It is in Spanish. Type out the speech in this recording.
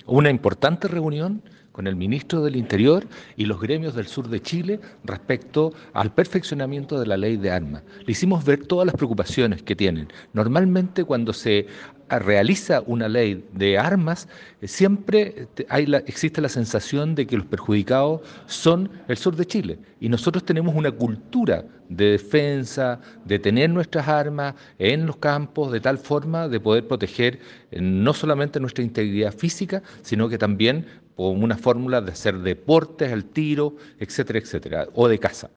una importante reunión con el ministro del Interior y los gremios del sur de Chile respecto al perfeccionamiento de la ley de armas. Le hicimos ver todas las preocupaciones que tienen. Normalmente cuando se realiza una ley de armas, siempre existe la sensación de que los perjudicados son el sur de Chile. Y nosotros tenemos una cultura de defensa, de tener nuestras armas en los campos, de tal forma de poder proteger no solamente nuestra integridad física, sino que también como una fórmula de hacer deportes, el tiro, etcétera, etcétera, o de caza.